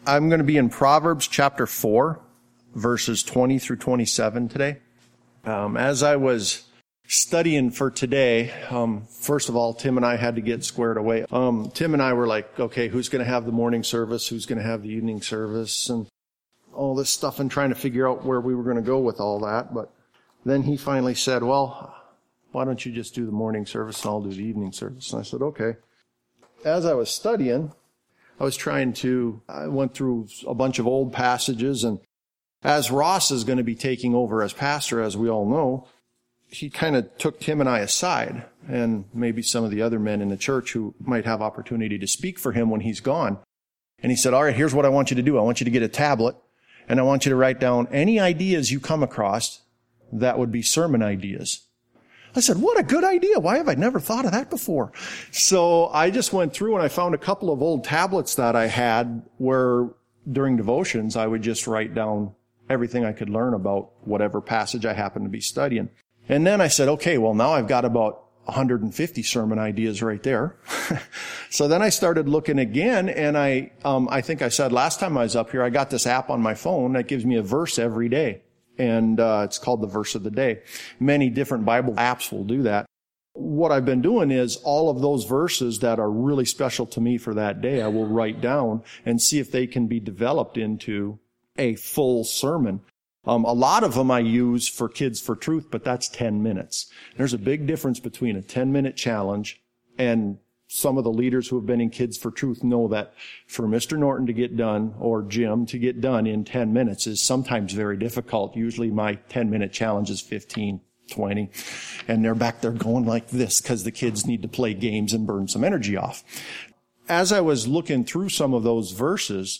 I'm going to be in Proverbs chapter 4, verses 20 through 27 today. As I was studying for today, first of all, Tim and I had to get squared away. Tim and I were like, okay, who's going to have the morning service? Who's going to have the evening service? And all this stuff, and trying to figure out where we were going to go with all that. But then he finally said, well, why don't you just do the morning service and I'll do the evening service? And I said, okay. As I was studying, I went through a bunch of old passages, and as Ross is going to be taking over as pastor, as we all know, he kind of took Tim and I aside, and maybe some of the other men in the church who might have opportunity to speak for him when he's gone. And he said, all right, here's what I want you to do. I want you to get a tablet, and I want you to write down any ideas you come across that would be sermon ideas. I said, what a good idea. Why have I never thought of that before? So I just went through and I found a couple of old tablets that I had where during devotions I would just write down everything I could learn about whatever passage I happened to be studying. And then I said, okay, well, now I've got about 150 sermon ideas right there. So then I started looking again, and I think I said last time I was up here, I got this app on my phone that gives me a verse every day. And it's called the Verse of the Day. Many different Bible apps will do that. What I've been doing is all of those verses that are really special to me for that day, I will write down and see if they can be developed into a full sermon. A lot of them I use for Kids for Truth, but that's 10 minutes. There's a big difference between a 10-minute challenge, and some of the leaders who have been in Kids for Truth know that for Mr. Norton to get done, or Jim to get done in 10 minutes is sometimes very difficult. Usually my 10-minute challenge is 15, 20, and they're back there going like this because the kids need to play games and burn some energy off. As I was looking through some of those verses,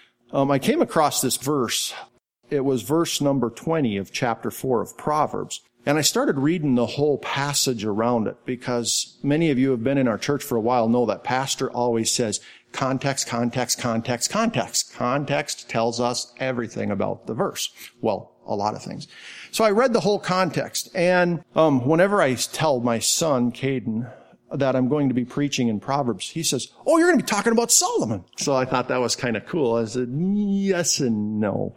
I came across this verse. It was verse number 20 of chapter 4 of Proverbs. And I started reading the whole passage around it because many of you who have been in our church for a while know that pastor always says context, context, context, context. Context tells us everything about the verse. Well, a lot of things. So I read the whole context. And whenever I tell my son, Caden, that I'm going to be preaching in Proverbs, he says, oh, you're going to be talking about Solomon. So I thought that was kind of cool. I said, yes and no.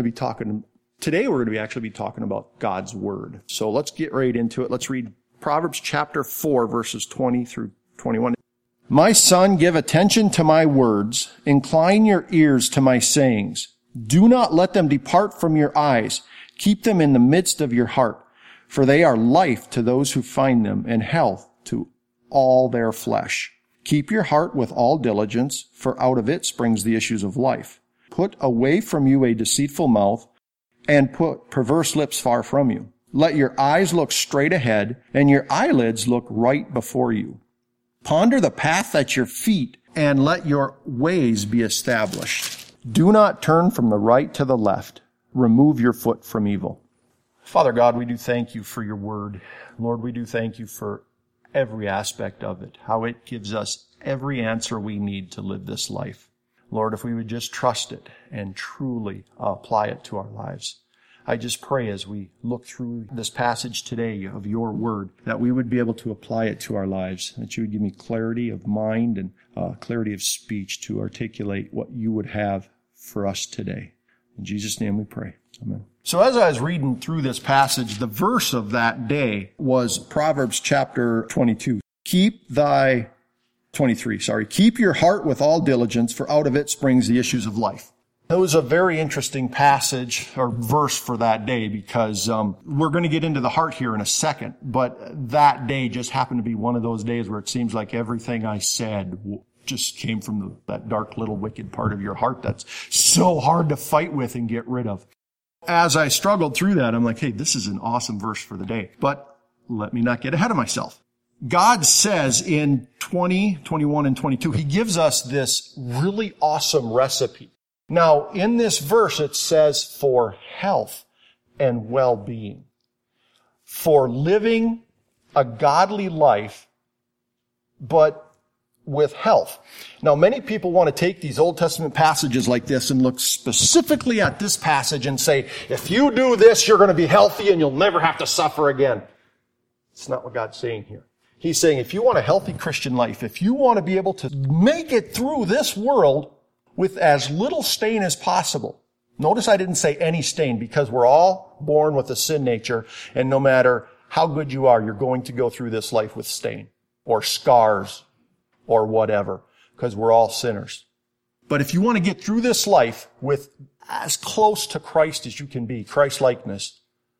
Today we're going to actually be talking about God's Word. So let's get right into it. Let's read Proverbs chapter 4, verses 20 through 21. My son, give attention to my words. Incline your ears to my sayings. Do not let them depart from your eyes. Keep them in the midst of your heart, for they are life to those who find them and health to all their flesh. Keep your heart with all diligence, for out of it springs the issues of life. Put away from you a deceitful mouth, and put perverse lips far from you. Let your eyes look straight ahead, and your eyelids look right before you. Ponder the path at your feet, and let your ways be established. Do not turn from the right to the left. Remove your foot from evil. Father God, we do thank you for your word. Lord, we do thank you for every aspect of it, how it gives us every answer we need to live this life. Lord, if we would just trust it and truly apply it to our lives. I just pray as we look through this passage today of your word that we would be able to apply it to our lives, that you would give me clarity of mind and clarity of speech to articulate what you would have for us today. In Jesus' name we pray. Amen. So as I was reading through this passage, the verse of that day was Proverbs chapter 22. Keep your heart with all diligence, for out of it springs the issues of life. It was a very interesting passage or verse for that day because we're going to get into the heart here in a second, but that day just happened to be one of those days where it seems like everything I said just came from that dark little wicked part of your heart that's so hard to fight with and get rid of. As I struggled through that, I'm like, hey, this is an awesome verse for the day, but let me not get ahead of myself. God says in 20, 21, and 22, he gives us this really awesome recipe. Now, in this verse, it says for health and well-being, for living a godly life, but with health. Now, many people want to take these Old Testament passages like this and look specifically at this passage and say, if you do this, you're going to be healthy and you'll never have to suffer again. It's not what God's saying here. He's saying if you want a healthy Christian life, if you want to be able to make it through this world with as little stain as possible. Notice I didn't say any stain, because we're all born with a sin nature, and no matter how good you are, you're going to go through this life with stain or scars or whatever, because we're all sinners. But if you want to get through this life with as close to Christ as you can be, Christ-likeness,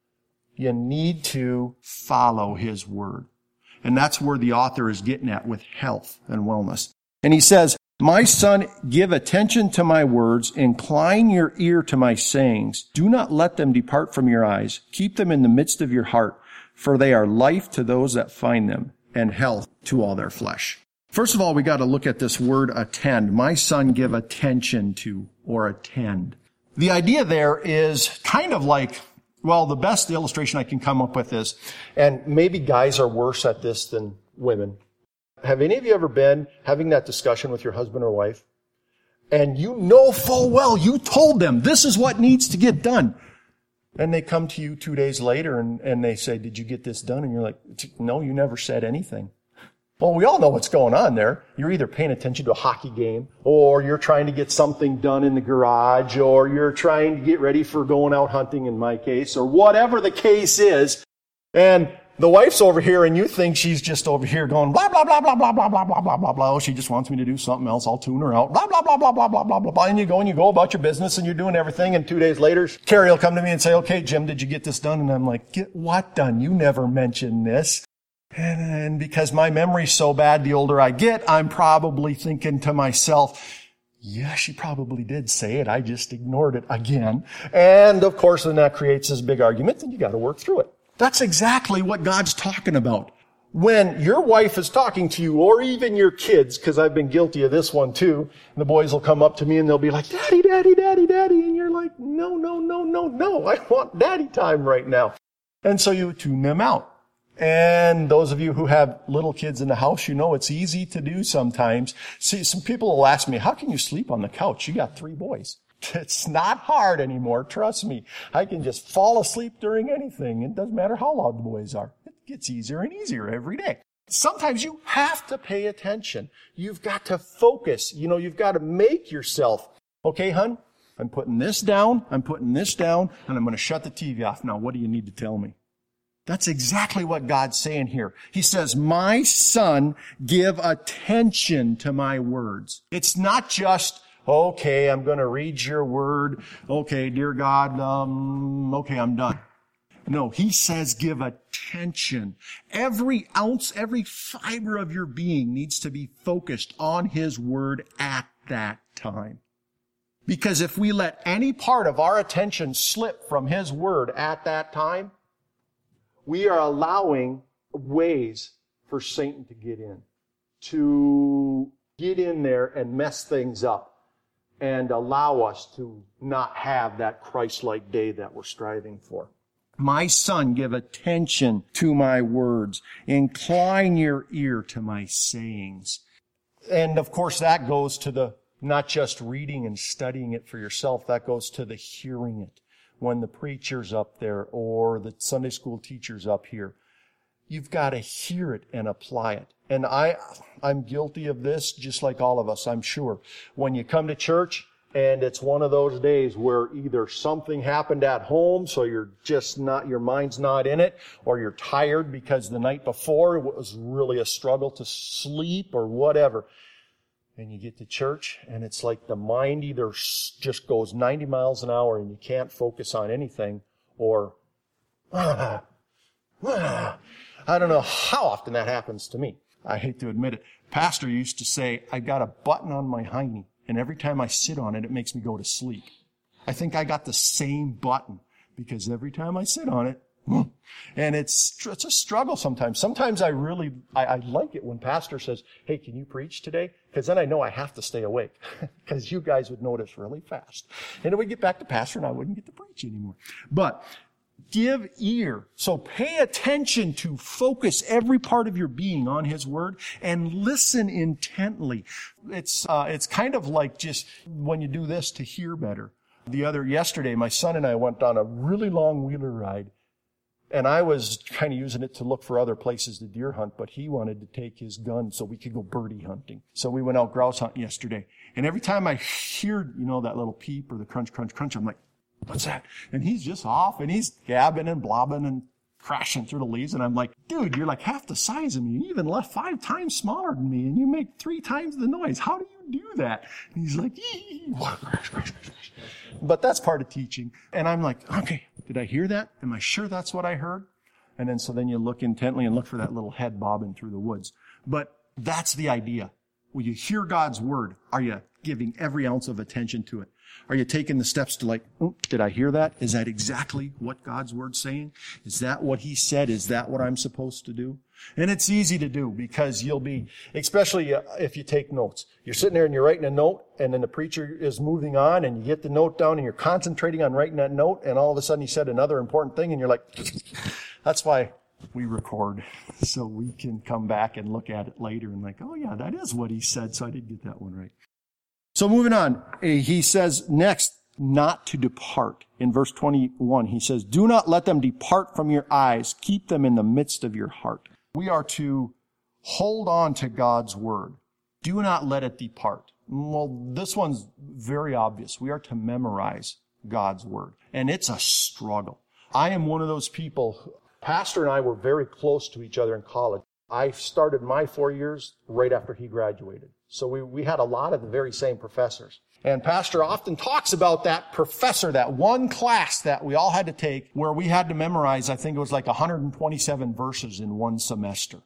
you need to follow His word. And that's where the author is getting at with health and wellness. And he says, my son, give attention to my words, incline your ear to my sayings. Do not let them depart from your eyes. Keep them in the midst of your heart, for they are life to those that find them, and health to all their flesh. First of all, we got to look at this word attend. My son, give attention to, or attend. The idea there is kind of like, well, the best illustration I can come up with is, and maybe guys are worse at this than women. Have any of you ever been having that discussion with your husband or wife? And you know full well, you told them this is what needs to get done. And they come to you 2 days later and they say, did you get this done? And you're like, no, you never said anything. Well, we all know what's going on there. You're either paying attention to a hockey game, or you're trying to get something done in the garage, or you're trying to get ready for going out hunting in my case, or whatever the case is. And the wife's over here and you think she's just over here going blah, blah, blah, blah, blah, blah, blah, blah, blah, blah, blah. Oh, she just wants me to do something else. I'll tune her out. Blah, blah, blah, blah, blah, blah, blah, blah, blah. And you go about your business and you're doing everything. And 2 days later, Carrie will come to me and say, okay, Jim, did you get this done? And I'm like, get what done? You never mentioned this. And because my memory's so bad, the older I get, I'm probably thinking to myself, yeah, she probably did say it. I just ignored it again. And of course, then that creates this big argument and you got to work through it. That's exactly what God's talking about. When your wife is talking to you, or even your kids, because I've been guilty of this one too, and the boys will come up to me and they'll be like, Daddy, Daddy, Daddy, Daddy, and you're like, no, no, no, no, no, I want daddy time right now. And so you tune them out. And those of you who have little kids in the house, you know it's easy to do sometimes. See, some people will ask me, how can you sleep on the couch? You got 3 boys. It's not hard anymore, trust me. I can just fall asleep during anything. It doesn't matter how loud the boys are. It gets easier and easier every day. Sometimes you have to pay attention. You've got to focus. You've got to make yourself, okay, hon, I'm putting this down, and I'm going to shut the TV off. Now, what do you need to tell me? That's exactly what God's saying here. He says, my son, give attention to my words. It's not just, okay, I'm going to read your word. Okay, dear God, okay, I'm done. No, he says give attention. Every ounce, every fiber of your being needs to be focused on his word at that time. Because if we let any part of our attention slip from his word at that time, we are allowing ways for Satan to get in there and mess things up and allow us to not have that Christ-like day that we're striving for. My son, give attention to my words. Incline your ear to my sayings. And of course that goes to the not just reading and studying it for yourself, that goes to the hearing it. When the preacher's up there or the Sunday school teacher's up here, you've got to hear it and apply it. And I'm guilty of this, just like all of us, I'm sure. When you come to church and it's one of those days where either something happened at home, so you're just not, your mind's not in it, or you're tired because the night before it was really a struggle to sleep or whatever. And you get to church, and it's like the mind either just goes 90 miles an hour and you can't focus on anything, or, I don't know how often that happens to me. I hate to admit it. Pastor used to say, I got a button on my hiney, and every time I sit on it, it makes me go to sleep. I think I got the same button, because every time I sit on it, and it's a struggle sometimes. Sometimes I like it when Pastor says, hey, can you preach today? Because then I know I have to stay awake. Because you guys would notice really fast. And it would get back to Pastor and I wouldn't get to preach anymore. But give ear. So pay attention to focus every part of your being on his word and listen intently. It's kind of like just when you do this to hear better. Yesterday, my son and I went on a really long wheeler ride. And I was kind of using it to look for other places to deer hunt, but he wanted to take his gun so we could go birdie hunting. So we went out grouse hunting yesterday. And every time I hear, that little peep or the crunch, crunch, crunch, I'm like, what's that? And he's just off and he's gabbing and blobbing and crashing through the leaves. And I'm like, dude, you're like half the size of me. You even left 5 times smaller than me and you make 3 times the noise. How do you do that? And he's like, but that's part of teaching. And I'm like, okay, did I hear that? Am I sure that's what I heard? And then you look intently and look for that little head bobbing through the woods. But that's the idea. When you hear God's word, are you giving every ounce of attention to it? Are you taking the steps to did I hear that? Is that exactly what God's word's saying? Is that what he said? Is that what I'm supposed to do? And it's easy to do because you'll be, especially if you take notes. You're sitting there and you're writing a note and then the preacher is moving on and you get the note down and you're concentrating on writing that note and all of a sudden he said another important thing and you're like, that's why we record so we can come back and look at it later and like, oh yeah, that is what he said. So I did get that one right. So moving on, he says next, not to depart. In verse 21, he says, do not let them depart from your eyes. Keep them in the midst of your heart. We are to hold on to God's word. Do not let it depart. Well, this one's very obvious. We are to memorize God's word. And it's a struggle. I am one of those people. Pastor and I were very close to each other in college. I started my 4 years right after he graduated. So we had a lot of the very same professors. And Pastor often talks about that professor, that one class that we all had to take where we had to memorize, I think it was like 127 verses in one semester.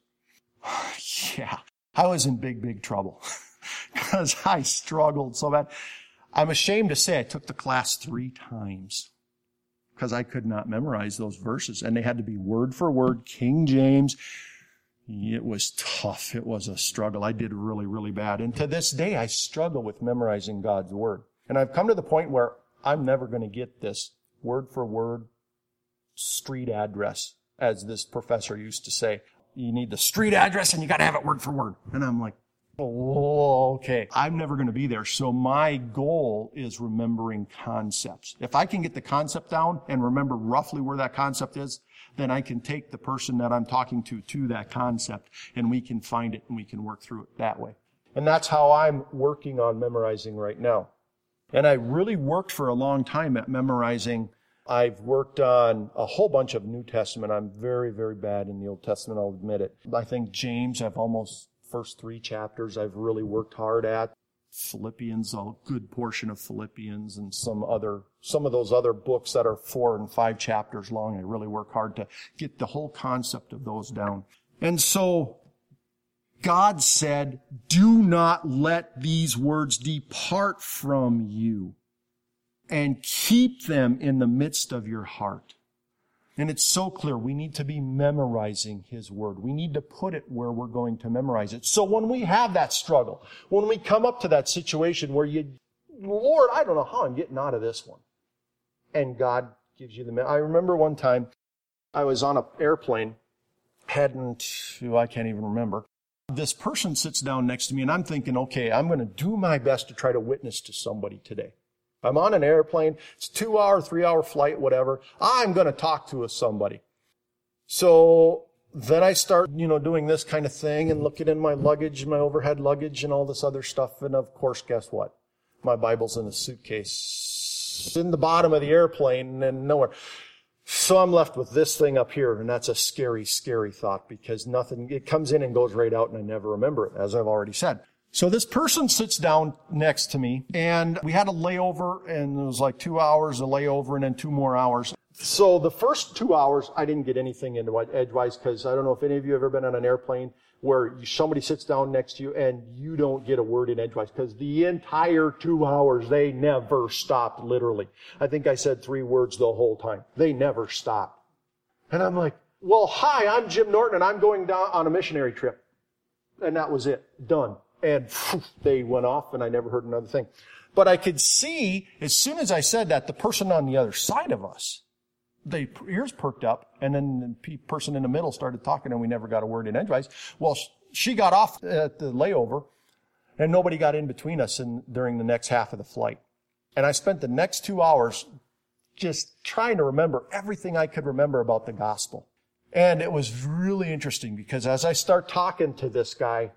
Yeah, I was in big, big trouble because I struggled so bad. I'm ashamed to say I took the class 3 times because I could not memorize those verses. And they had to be word for word, King James. It was tough. It was a struggle. I did really, really bad. And to this day, I struggle with memorizing God's word. And I've come to the point where I'm never going to get this word for word street address, as this professor used to say. You need the street address and you got to have it word for word. And I'm like, oh, okay. I'm never going to be there. So my goal is remembering concepts. If I can get the concept down and remember roughly where that concept is, then I can take the person that I'm talking to that concept and we can find it and we can work through it that way. And that's how I'm working on memorizing right now. And I really worked for a long time at memorizing. I've worked on a whole bunch of New Testament. I'm very, very bad in the Old Testament, I'll admit it. I think James, I've almost first 3 chapters I've really worked hard at. Philippians, a good portion of Philippians, and some of those other books that are 4 and 5 chapters long. I really work hard to get the whole concept of those down. And so God said, do not let these words depart from you, and keep them in the midst of your heart. And it's so clear. We need to be memorizing his word. We need to put it where we're going to memorize it. So when we have that struggle, when we come up to that situation where Lord, I don't know how I'm getting out of this one. And God gives you I remember one time I was on an airplane heading to, I can't even remember. This person sits down next to me and I'm thinking, okay, I'm going to do my best to try to witness to somebody today. I'm on an airplane. It's 2-hour, 3-hour flight, whatever. I'm going to talk to somebody. So then I start, doing this kind of thing and looking in my luggage, my overhead luggage and all this other stuff. And of course, guess what? My Bible's in a suitcase in the bottom of the airplane and nowhere. So I'm left with this thing up here. And that's a scary, scary thought because it comes in and goes right out and I never remember it, as I've already said. So this person sits down next to me, and we had a layover, and it was like 2 hours, a layover, and then 2 more hours. So the first 2 hours, I didn't get anything into edgewise, because I don't know if any of you have ever been on an airplane where somebody sits down next to you, and you don't get a word in edgewise, because the entire 2 hours, they never stopped, literally. I think I said 3 words the whole time. They never stopped. And I'm like, well, hi, I'm Jim Norton, and I'm going down on a missionary trip. And that was it. Done. And they went off and I never heard another thing. But I could see, as soon as I said that, the person on the other side of us, their ears perked up, and then the person in the middle started talking and we never got a word in edgewise. Well, she got off at the layover and nobody got in between us during the next half of the flight. And I spent the next 2 hours just trying to remember everything I could remember about the gospel. And it was really interesting because as I start talking to this guy,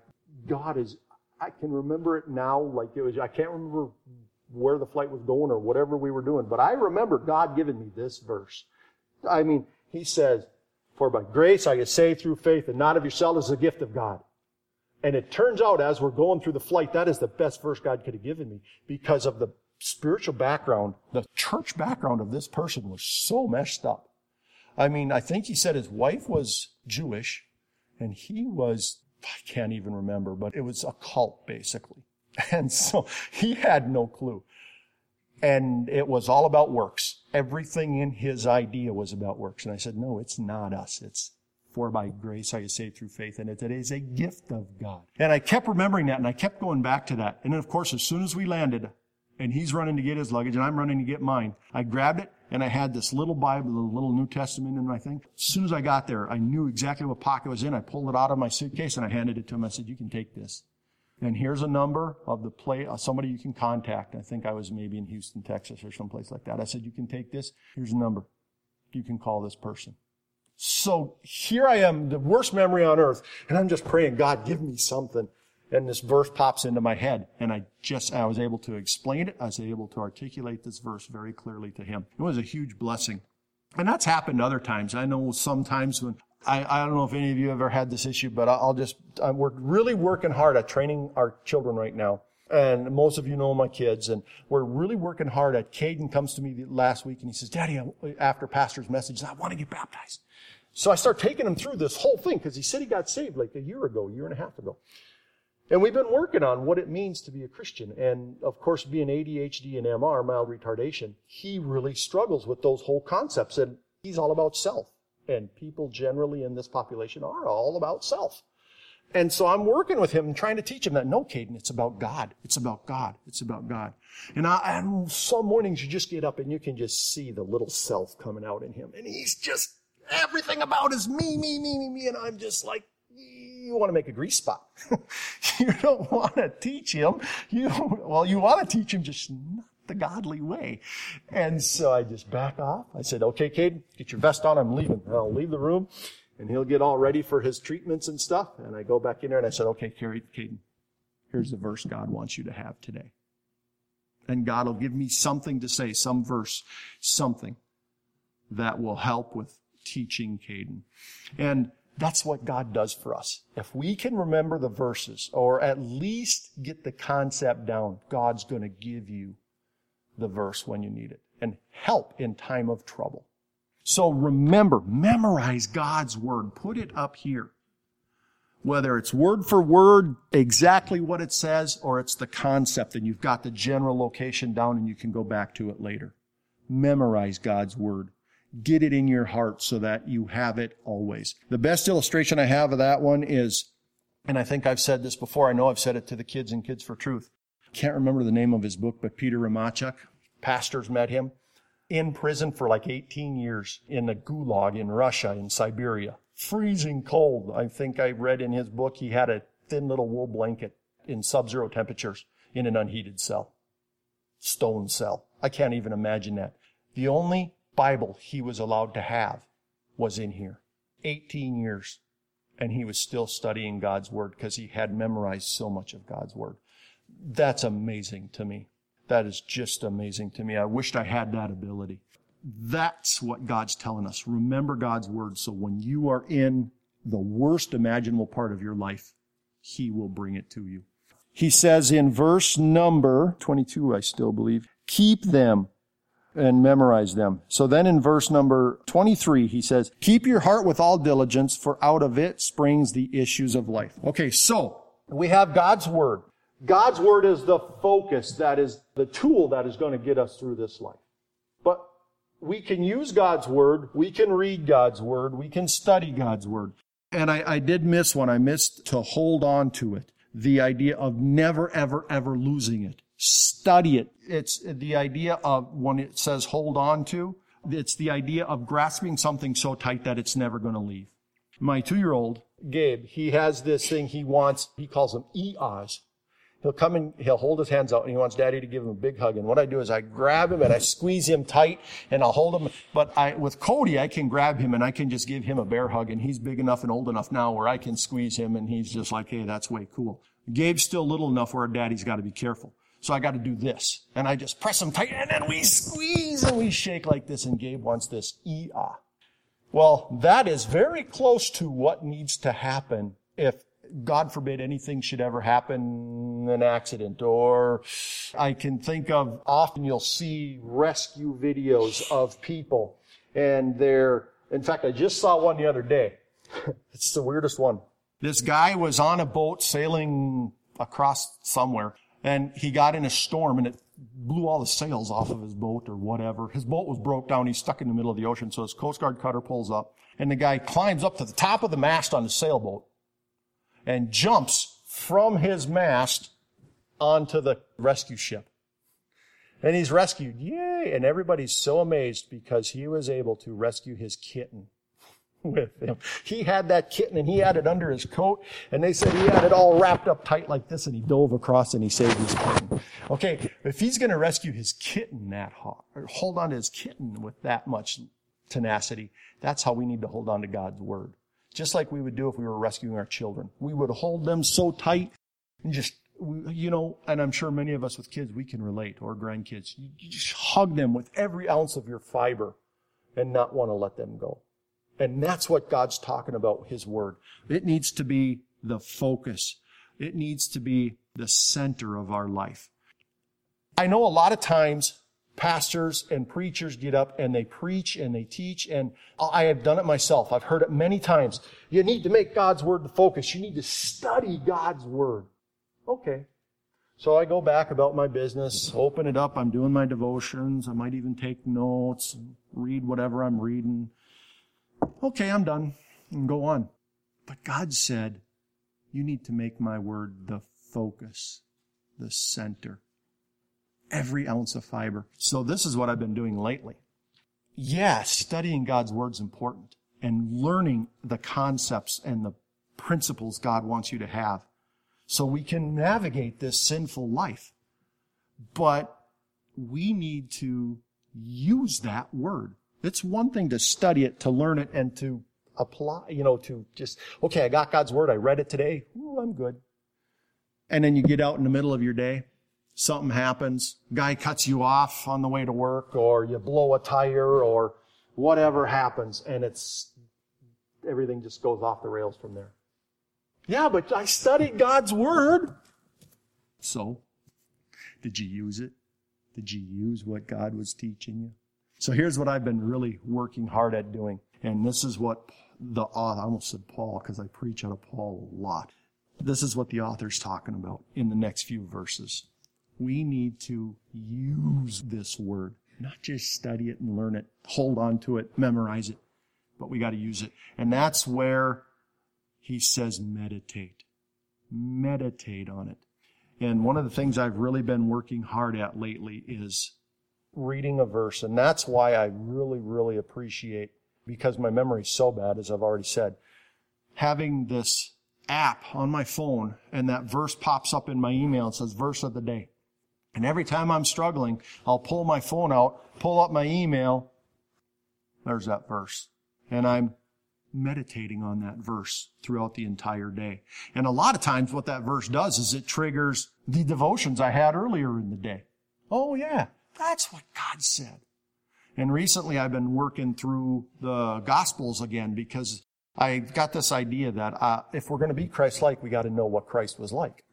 I can remember it now like it was, I can't remember where the flight was going or whatever we were doing, but I remember God giving me this verse. I mean, he says, "For by grace I get saved through faith, and not of yourselves, is a gift of God." And it turns out as we're going through the flight, that is the best verse God could have given me because of the spiritual background. The church background of this person was so messed up. I mean, I think he said his wife was Jewish, and he was, I can't even remember, but it was a cult, basically. And so he had no clue. And it was all about works. Everything in his idea was about works. And I said, no, it's not us. It's for by grace are you saved through faith, and it is a gift of God. And I kept remembering that, and I kept going back to that. And then, of course, as soon as we landed, and he's running to get his luggage, and I'm running to get mine, I grabbed it, and I had this little Bible, the little New Testament in my thing. As soon as I got there, I knew exactly what pocket it was in. I pulled it out of my suitcase, and I handed it to him. I said, "You can take this. And here's a number of the somebody you can contact." I think I was maybe in Houston, Texas, or someplace like that. I said, "You can take this. Here's a number. You can call this person." So here I am, the worst memory on earth, and I'm just praying, "God, give me something." And this verse pops into my head, and I was able to explain it. I was able to articulate this verse very clearly to him. It was a huge blessing. And that's happened other times. I know sometimes when, I don't know if any of you ever had this issue, but we're really working hard at training our children right now. And most of you know my kids, and we're really working hard at, Caden comes to me last week and he says, "Daddy, after pastor's message, I want to get baptized." So I start taking him through this whole thing because he said he got saved like a year and a half ago. And we've been working on what it means to be a Christian. And of course, being ADHD and MR, mild retardation, he really struggles with those whole concepts. And he's all about self. And people generally in this population are all about self. And so I'm working with him and trying to teach him that, no, Caden, it's about God. It's about God. It's about God. And some mornings you just get up and you can just see the little self coming out in him. And he's just, everything about is me. And I'm just like, you want to make a grease spot. You don't want to teach him. You want to teach him, just not the godly way. And so I just back off. I said, "Okay, Caden, get your vest on. I'm leaving." And I'll leave the room, and he'll get all ready for his treatments and stuff. And I go back in there, and I said, "Okay, Caden, here's the verse God wants you to have today." And God will give me something to say, some verse, something that will help with teaching Caden. And that's what God does for us. If we can remember the verses, or at least get the concept down, God's going to give you the verse when you need it and help in time of trouble. So remember, memorize God's word. Put it up here. Whether it's word for word, exactly what it says, or it's the concept and you've got the general location down and you can go back to it later. Memorize God's word. Get it in your heart so that you have it always. The best illustration I have of that one is, and I think I've said this before, I know I've said it to the kids in Kids for Truth. I can't remember the name of his book, but Peter Ramachuk, pastors met him, in prison for like 18 years in the gulag in Russia, in Siberia. Freezing cold. I think I read in his book he had a thin little wool blanket in sub-zero temperatures in an unheated cell. Stone cell. I can't even imagine that. The only Bible he was allowed to have was in here. 18 years. And he was still studying God's word because he had memorized so much of God's word. That's amazing to me. That is just amazing to me. I wished I had that ability. That's what God's telling us. Remember God's word so when you are in the worst imaginable part of your life, he will bring it to you. He says in verse number 22, I still believe, keep them and memorize them. So then in verse number 23, he says, keep your heart with all diligence, for out of it springs the issues of life. Okay, so we have God's word. God's word is the focus, that is the tool that is going to get us through this life. But we can use God's word, we can read God's word, we can study God's word. And I did miss one. I missed to hold on to it. The idea of never, ever, ever losing it. Study it. It's the idea of, when it says hold on to, it's the idea of grasping something so tight that it's never going to leave. My 2-year-old, Gabe, he has this thing he calls them EAs. He'll come and he'll hold his hands out and he wants Daddy to give him a big hug. And what I do is I grab him and I squeeze him tight and I'll hold him. But with Cody, I can grab him and I can just give him a bear hug, and he's big enough and old enough now where I can squeeze him and he's just like, hey, that's way cool. Gabe's still little enough where Daddy's got to be careful. So I got to do this. And I just press him tight and then we squeeze and we shake like this, and Gabe wants this ee-ah. Well, that is very close to what needs to happen if, God forbid, anything should ever happen, an accident. Or I can think of, often you'll see rescue videos of people and in fact, I just saw one the other day. It's the weirdest one. This guy was on a boat sailing across somewhere, and he got in a storm and it blew all the sails off of his boat or whatever. His boat was broke down. He's stuck in the middle of the ocean. So his Coast Guard cutter pulls up and the guy climbs up to the top of the mast on the sailboat and jumps from his mast onto the rescue ship. And he's rescued. Yay! And everybody's so amazed because he was able to rescue his kitten with him. He had that kitten and he had it under his coat, and they said he had it all wrapped up tight like this, and he dove across and he saved his kitten. Okay, if he's going to rescue his kitten that hard, or hold on to his kitten with that much tenacity, that's how we need to hold on to God's word. Just like we would do if we were rescuing our children. We would hold them so tight and just, and I'm sure many of us with kids, we can relate, or grandkids. You just hug them with every ounce of your fiber and not want to let them go. And that's what God's talking about, His word. It needs to be the focus. It needs to be the center of our life. I know a lot of times pastors and preachers get up and they preach and they teach, and I have done it myself. I've heard it many times. You need to make God's word the focus. You need to study God's word. Okay. So I go back about my business, open it up. I'm doing my devotions. I might even take notes, read whatever I'm reading. Okay, I'm done, and go on. But God said, you need to make my word the focus, the center, every ounce of fiber. So this is what I've been doing lately. Yeah, studying God's word is important, and learning the concepts and the principles God wants you to have so we can navigate this sinful life. But we need to use that word. It's one thing to study it, to learn it, and to apply, to just, okay, I got God's word, I read it today, ooh, I'm good. And then you get out in the middle of your day, something happens, guy cuts you off on the way to work, or you blow a tire, or whatever happens, and everything just goes off the rails from there. Yeah, but I studied God's word. So, did you use it? Did you use what God was teaching you? So here's what I've been really working hard at doing. And this is what I almost said Paul because I preach out of Paul a lot. This is what the author's talking about in the next few verses. We need to use this word, not just study it and learn it, hold on to it, memorize it, but we got to use it. And that's where he says meditate. Meditate on it. And one of the things I've really been working hard at lately is reading a verse, and that's why I really, really appreciate, because my memory's so bad, as I've already said, having this app on my phone, and that verse pops up in my email and says, verse of the day. And every time I'm struggling, I'll pull my phone out, pull up my email, there's that verse. And I'm meditating on that verse throughout the entire day. And a lot of times what that verse does is it triggers the devotions I had earlier in the day. Oh yeah. That's what God said. And recently I've been working through the Gospels again because I got this idea that if we're going to be Christ-like, we got to know what Christ was like.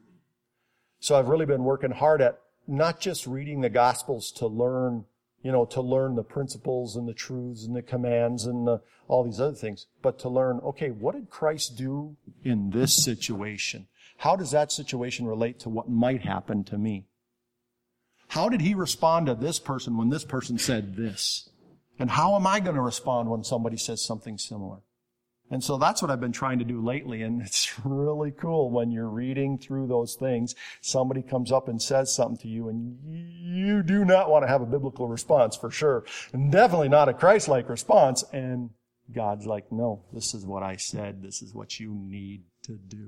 So I've really been working hard at not just reading the Gospels to learn, to learn the principles and the truths and the commands and all these other things, but to learn, okay, what did Christ do in this situation? How does that situation relate to what might happen to me? How did he respond to this person when this person said this? And how am I going to respond when somebody says something similar? And so that's what I've been trying to do lately, and it's really cool when you're reading through those things, somebody comes up and says something to you, and you do not want to have a biblical response for sure, and definitely not a Christ-like response, and God's like, no, this is what I said, this is what you need to do.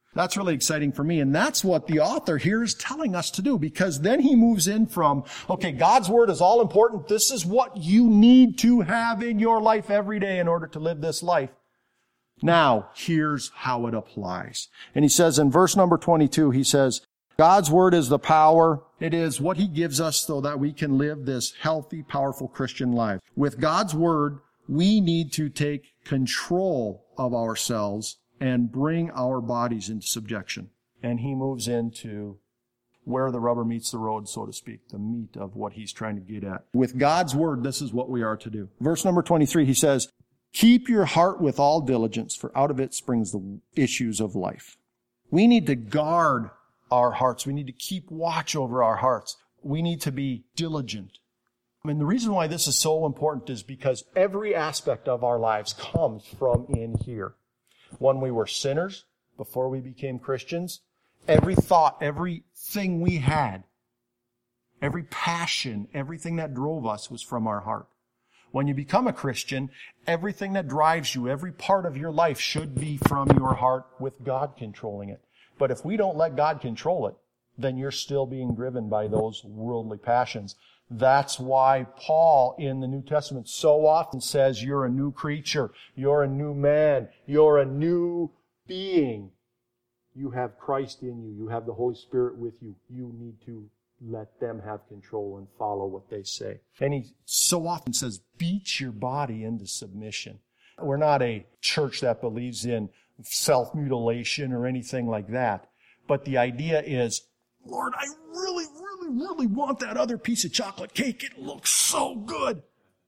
That's really exciting for me. And that's what the author here is telling us to do, because then he moves in from, okay, God's word is all important. This is what you need to have in your life every day in order to live this life. Now, here's how it applies. And he says in verse number 22, he says, God's word is the power. It is what he gives us so that we can live this healthy, powerful Christian life. With God's word, we need to take control of ourselves and bring our bodies into subjection. And he moves into where the rubber meets the road, so to speak, the meat of what he's trying to get at. With God's word, this is what we are to do. Verse number 23, he says, keep your heart with all diligence, for out of it springs the issues of life. We need to guard our hearts. We need to keep watch over our hearts. We need to be diligent. And the reason why this is so important is because every aspect of our lives comes from in here. When we were sinners, before we became Christians, every thought, everything we had, every passion, everything that drove us was from our heart. When you become a Christian, everything that drives you, every part of your life should be from your heart with God controlling it. But if we don't let God control it, then you're still being driven by those worldly passions. That's why Paul in the New Testament so often says you're a new creature, you're a new man, you're a new being. You have Christ in you, you have the Holy Spirit with you. You need to let them have control and follow what they say. And he so often says, beat your body into submission. We're not a church that believes in self-mutilation or anything like that. But the idea is, Lord, I really want that other piece of chocolate cake. It looks so good.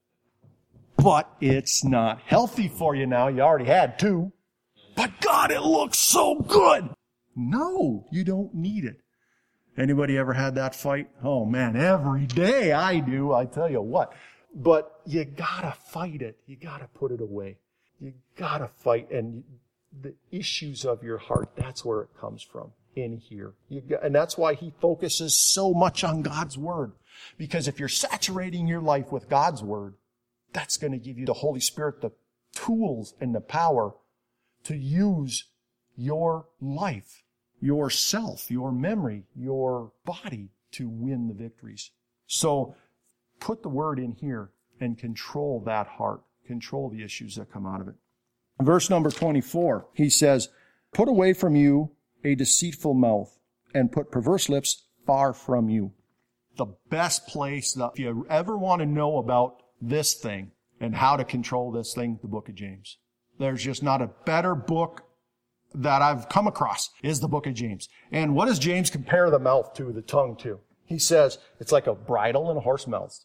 But it's not healthy for you now. You already had two. But God, it looks so good. No, you don't need it. Anybody ever had that fight? Oh man, every day I do, I tell you what. But you gotta fight it. You gotta put it away. You gotta fight, and the issues of your heart, that's where it comes from, in here. And that's why he focuses so much on God's word. Because if you're saturating your life with God's word, that's going to give you the Holy Spirit the tools and the power to use your life, yourself, your memory, your body to win the victories. So put the word in here and control that heart. Control the issues that come out of it. Verse number 24, he says, put away from you a deceitful mouth and put perverse lips far from you. The best place, if you ever want to know about this thing and how to control this thing, the book of James. There's just not a better book that I've come across is the book of James. And what does James compare the mouth to, the tongue to? He says it's like a bridle in a horse's mouth.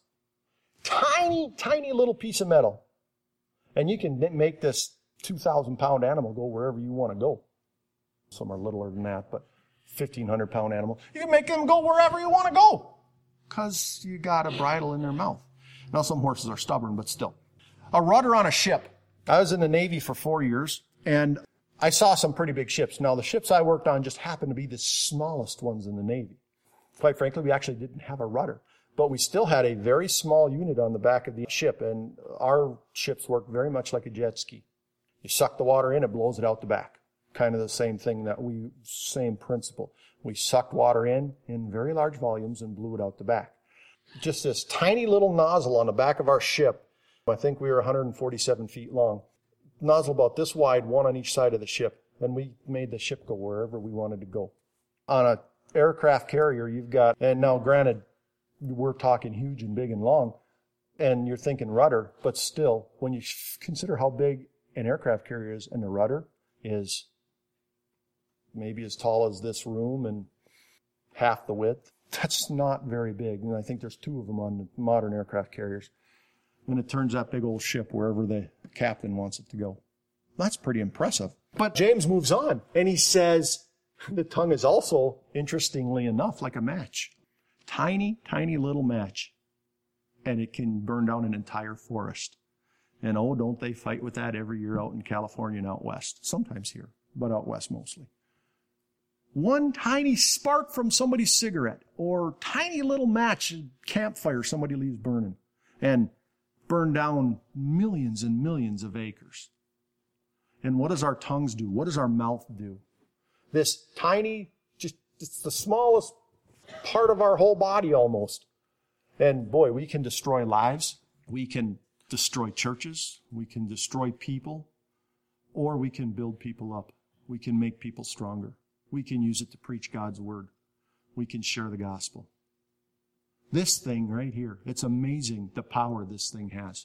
Tiny, tiny little piece of metal. And you can make this 2,000-pound animal go wherever you want to go. Some are littler than that, but 1,500-pound animal. You can make them go wherever you want to go because you got a bridle in their mouth. Now, some horses are stubborn, but still. A rudder on a ship. I was in the Navy for 4 years, and I saw some pretty big ships. Now, the ships I worked on just happened to be the smallest ones in the Navy. Quite frankly, we actually didn't have a rudder, but we still had a very small unit on the back of the ship, and our ships worked very much like a jet ski. You suck the water in, it blows it out the back. Kind of the same thing same principle. We sucked water in very large volumes and blew it out the back. Just this tiny little nozzle on the back of our ship. I think we were 147 feet long. Nozzle about this wide, one on each side of the ship. And we made the ship go wherever we wanted to go. On an aircraft carrier, you've got, and now granted, we're talking huge and big and long, and you're thinking rudder, but still, when you consider how big an aircraft carrier is, and the rudder is maybe as tall as this room and half the width, that's not very big. And I think there's two of them on the modern aircraft carriers. And it turns that big old ship wherever the captain wants it to go. That's pretty impressive. But James moves on, and he says the tongue is also, interestingly enough, like a match. Tiny, tiny little match. And it can burn down an entire forest. And oh, don't they fight with that every year out in California and out west. Sometimes here, but out west mostly. One tiny spark from somebody's cigarette or tiny little match, campfire somebody leaves burning and burn down millions and millions of acres. And what does our tongues do? What does our mouth do? This tiny, it's the smallest part of our whole body almost. And boy, we can destroy lives. We can destroy churches. We can destroy people. Or we can build people up. We can make people stronger. We can use it to preach God's word. We can share the gospel. This thing right here, it's amazing the power this thing has.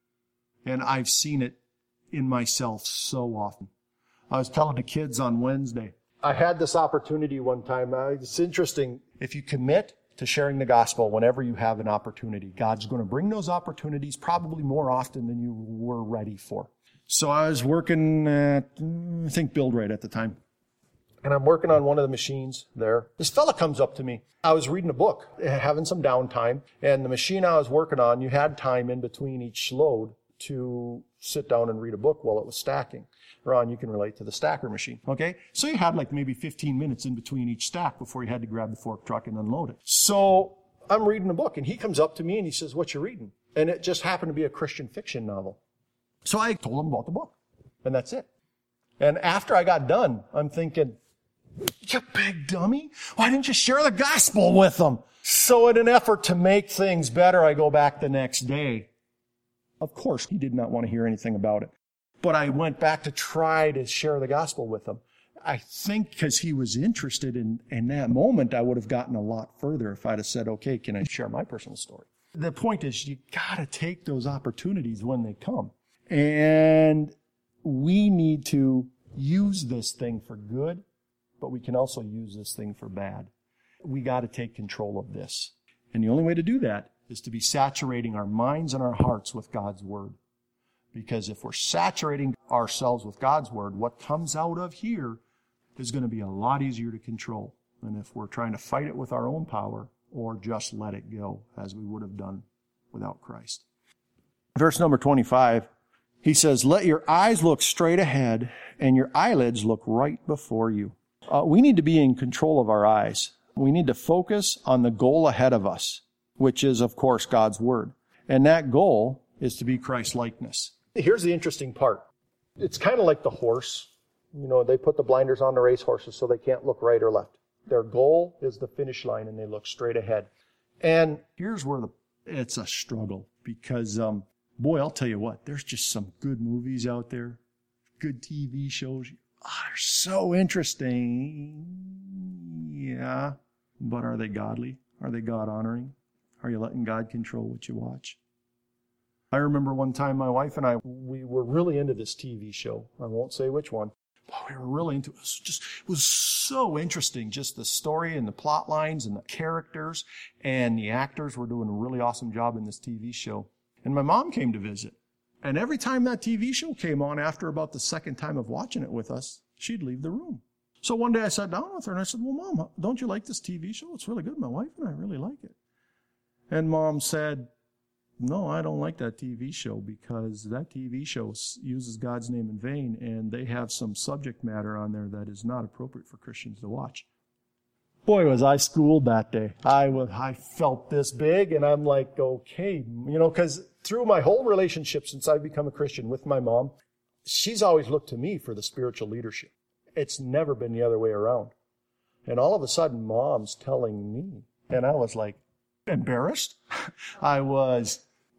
And I've seen it in myself so often. I was telling the kids on Wednesday, I had this opportunity one time. It's interesting. If you commit to sharing the gospel whenever you have an opportunity, God's going to bring those opportunities probably more often than you were ready for. So I was working at, I think, Build-Right at the time. And I'm working on one of the machines there. This fella comes up to me. I was reading a book, having some downtime. And the machine I was working on, you had time in between each load to sit down and read a book while it was stacking. Ron, you can relate to the stacker machine, okay? So you had like maybe 15 minutes in between each stack before you had to grab the fork truck and unload it. So I'm reading a book, and he comes up to me and he says, "What you reading?" And it just happened to be a Christian fiction novel. So I told him about the book, and that's it. And after I got done, I'm thinking, you big dummy, why didn't you share the gospel with them? So in an effort to make things better, I go back the next day. Of course, he did not want to hear anything about it. But I went back to try to share the gospel with him. I think because he was interested in that moment, I would have gotten a lot further if I'd have said, okay, can I share my personal story? The point is, you got to take those opportunities when they come. And we need to use this thing for good, but we can also use this thing for bad. We got to take control of this. And the only way to do that is to be saturating our minds and our hearts with God's word. Because if we're saturating ourselves with God's word, what comes out of here is going to be a lot easier to control than if we're trying to fight it with our own power or just let it go, as we would have done without Christ. Verse number 25, he says, "Let your eyes look straight ahead and your eyelids look right before you." We need to be in control of our eyes. We need to focus on the goal ahead of us, which is, of course, God's word. And that goal is to be Christ-likeness. Here's the interesting part. It's kind of like the horse. You know, they put the blinders on the race horses so they can't look right or left. Their goal is the finish line, and they look straight ahead. And here's where it's a struggle because, boy, I'll tell you what, there's just some good movies out there, good TV shows. They're so interesting. Yeah. But are they godly? Are they God-honoring? Are you letting God control what you watch? I remember one time my wife and I, we were really into this TV show. I won't say which one, but we were really into it. It was so interesting, just the story and the plot lines and the characters, and the actors were doing a really awesome job in this TV show. And my mom came to visit. And every time that TV show came on, after about the second time of watching it with us, she'd leave the room. So one day I sat down with her and I said, "Well, Mom, don't you like this TV show? It's really good. My wife and I really like it." And Mom said, "No, I don't like that TV show because that TV show uses God's name in vain, and they have some subject matter on there that is not appropriate for Christians to watch." Boy, was I schooled that day. I felt this big, and I'm like, okay, because through my whole relationship since I've become a Christian with my mom, she's always looked to me for the spiritual leadership. It's never been the other way around. And all of a sudden, Mom's telling me, and I was like, embarrassed. It was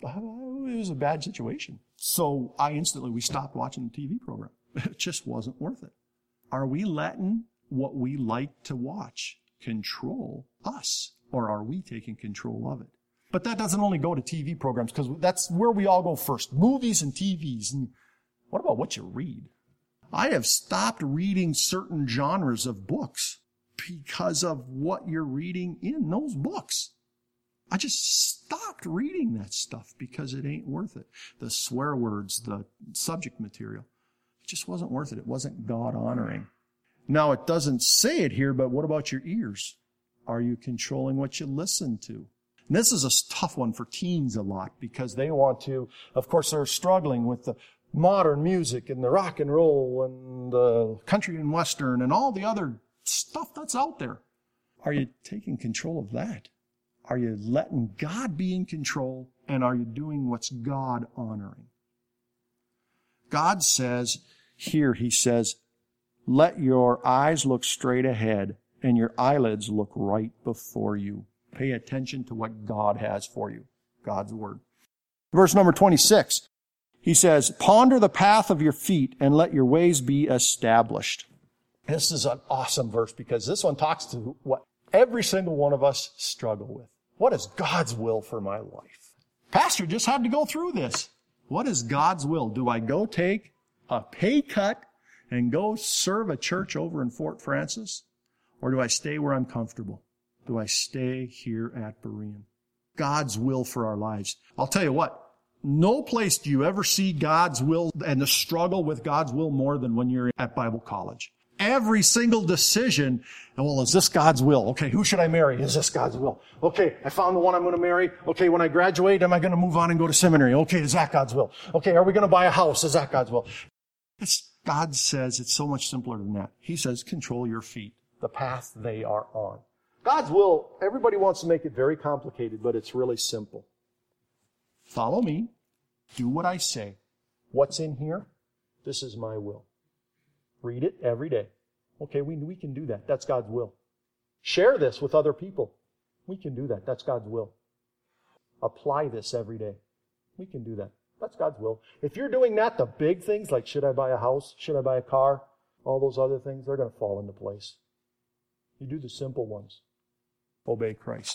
a bad situation. So we stopped watching the TV program. It just wasn't worth it. Are we letting what we like to watch control us, or are we taking control of it? But that doesn't only go to TV programs, because that's where we all go first. Movies and TVs. And what about what you read? I have stopped reading certain genres of books because of what you're reading in those books. I just stopped reading that stuff because it ain't worth it. The swear words, the subject material, it just wasn't worth it. It wasn't God-honoring. Now, it doesn't say it here, but what about your ears? Are you controlling what you listen to? And this is a tough one for teens a lot because they want to, of course, they're struggling with the modern music and the rock and roll and the country and western and all the other stuff that's out there. Are you taking control of that? Are you letting God be in control, and are you doing what's God-honoring? God says, here he says, Let your eyes look straight ahead and your eyelids look right before you. Pay attention to what God has for you. God's Word. Verse number 26. He says, ponder the path of your feet and let your ways be established. This is an awesome verse because this one talks to what every single one of us struggle with. What is God's will for my life? Pastor just had to go through this. What is God's will? Do I go take a pay cut and go serve a church over in Fort Francis? Or do I stay where I'm comfortable? Do I stay here at Berean? God's will for our lives. I'll tell you what, no place do you ever see God's will and the struggle with God's will more than when you're at Bible college. Every single decision, well, is this God's will? Okay, who should I marry? Is this God's will? Okay, I found the one I'm going to marry. Okay, when I graduate, am I going to move on and go to seminary? Okay, is that God's will? Okay, are we going to buy a house? Is that God's will? God says it's so much simpler than that. He says, control your feet, the path they are on. God's will, everybody wants to make it very complicated, but it's really simple. Follow me. Do what I say. What's in here? This is my will. Read it every day. Okay, we can do that. That's God's will. Share this with other people. We can do that. That's God's will. Apply this every day. We can do that. That's God's will. If you're doing that, the big things like should I buy a house? Should I buy a car? All those other things, they're going to fall into place. You do the simple ones. Obey Christ.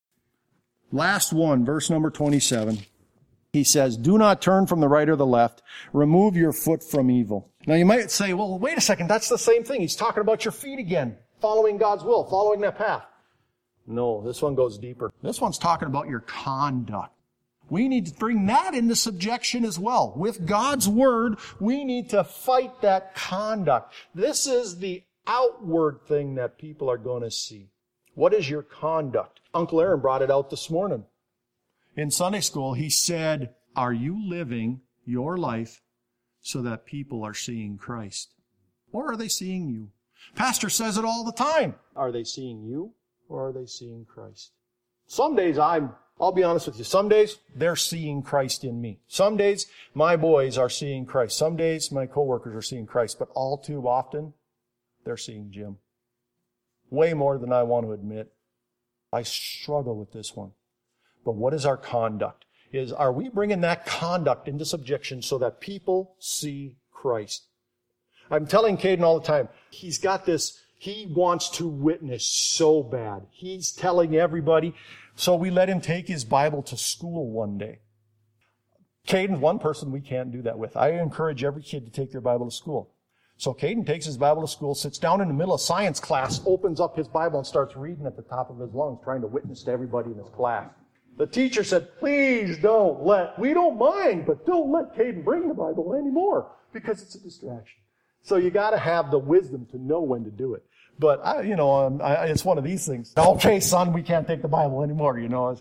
Last one, verse number 27. He says, do not turn from the right or the left. Remove your foot from evil. Now you might say, well, wait a second, that's the same thing. He's talking about your feet again. Following God's will, following that path. No, this one goes deeper. This one's talking about your conduct. We need to bring that into subjection as well. With God's Word, we need to fight that conduct. This is the outward thing that people are going to see. What is your conduct? Uncle Aaron brought it out this morning. In Sunday school, he said, are you living your life so that people are seeing Christ? Or are they seeing you? Pastor says it all the time. Are they seeing you or are they seeing Christ? Some days I'll be honest with you, some days they're seeing Christ in me. Some days my boys are seeing Christ. Some days my coworkers are seeing Christ. But all too often, they're seeing Jim. Way more than I want to admit. I struggle with this one. But what is our conduct? Are we bringing that conduct into subjection so that people see Christ? I'm telling Caden all the time, he's got this, he wants to witness so bad. He's telling everybody. So we let him take his Bible to school one day. Caden's one person we can't do that with. I encourage every kid to take their Bible to school. So Caden takes his Bible to school, sits down in the middle of science class, opens up his Bible and starts reading at the top of his lungs, trying to witness to everybody in his class. The teacher said, please we don't mind, but don't let Caden bring the Bible anymore because it's a distraction. So you got to have the wisdom to know when to do it. But it's one of these things. Okay, son, we can't take the Bible anymore,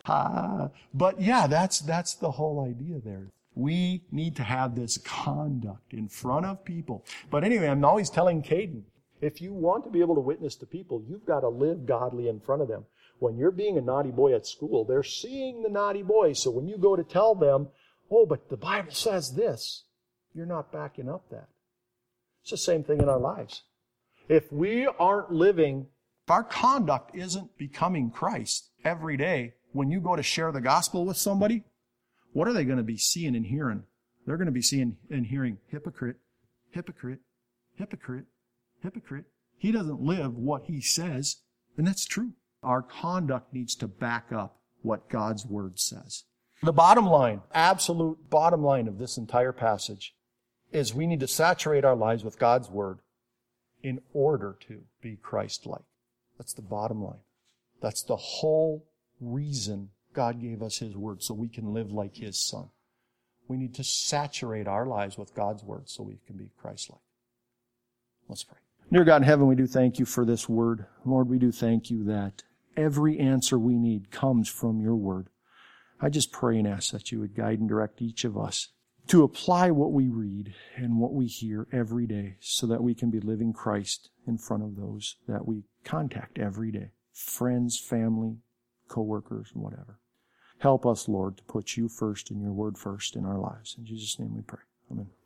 But yeah, that's the whole idea there. We need to have this conduct in front of people. But anyway, I'm always telling Caden, if you want to be able to witness to people, you've got to live godly in front of them. When you're being a naughty boy at school, they're seeing the naughty boy. So when you go to tell them, oh, but the Bible says this, you're not backing up that. It's the same thing in our lives. If we aren't living, if our conduct isn't becoming Christ every day, when you go to share the gospel with somebody, what are they going to be seeing and hearing? They're going to be seeing and hearing hypocrite, hypocrite, hypocrite, hypocrite. He doesn't live what he says, and that's true. Our conduct needs to back up what God's Word says. The bottom line, absolute bottom line of this entire passage is we need to saturate our lives with God's Word in order to be Christ-like. That's the bottom line. That's the whole reason God gave us His Word, so we can live like His Son. We need to saturate our lives with God's Word so we can be Christ-like. Let's pray. Dear God in heaven, we do thank you for this Word. Lord, we do thank you that every answer we need comes from your Word. I just pray and ask that you would guide and direct each of us to apply what we read and what we hear every day so that we can be living Christ in front of those that we contact every day. Friends, family, co-workers, and whatever. Help us, Lord, to put you first and your Word first in our lives. In Jesus' name we pray. Amen.